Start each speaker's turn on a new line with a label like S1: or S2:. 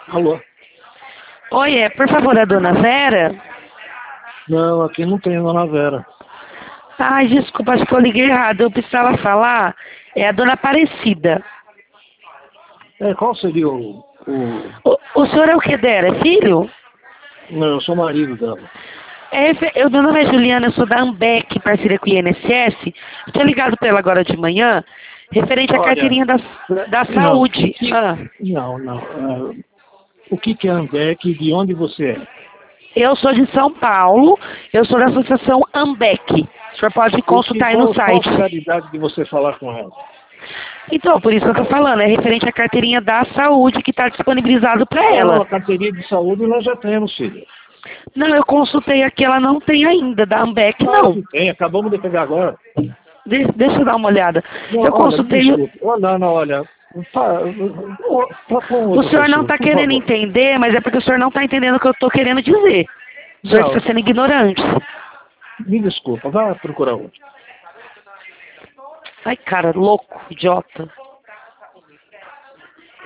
S1: Alô?
S2: Oi, por favor, a dona Vera?
S1: Não, aqui não tem Dona Vera.
S2: Ai, desculpa, acho que eu liguei errado. Eu precisava falar. É a dona Aparecida.
S1: Qual seria
S2: O senhor é o que dela? É filho?
S1: Não, eu sou marido dela.
S2: Meu nome é Juliana, eu sou da Ambec, parceria com o INSS. Estou ligado para ela agora de manhã, referente à
S1: Olha,
S2: carteirinha da
S1: não,
S2: saúde.
S1: não. O que é Ambec e de onde você é?
S2: Eu sou de São Paulo, eu sou da associação Ambec. O senhor pode consultar aí no
S1: Qual a
S2: site.
S1: finalidade de você falar com ela?
S2: Então, por isso que eu estou falando, é referente à carteirinha da saúde que está disponibilizado para
S1: Não,
S2: ela.
S1: a carteirinha de saúde nós já temos, filho.
S2: Não, eu consultei aqui, ela não tem ainda, da Ambec
S1: Claro
S2: não.
S1: que tem, acabamos de pegar agora.
S2: Deixa eu dar uma olhada.
S1: Não,
S2: Eu
S1: olha, me
S2: consultei.
S1: desculpe. Olha. Com
S2: O
S1: outra
S2: senhor não
S1: pessoa,
S2: está
S1: por
S2: querendo
S1: favor.
S2: entender, mas é porque o senhor não está entendendo o que eu estou querendo dizer. O senhor está
S1: Não,
S2: sendo ignorante.
S1: me desculpa, vá procurar outro.
S2: Ai, cara, louco, idiota.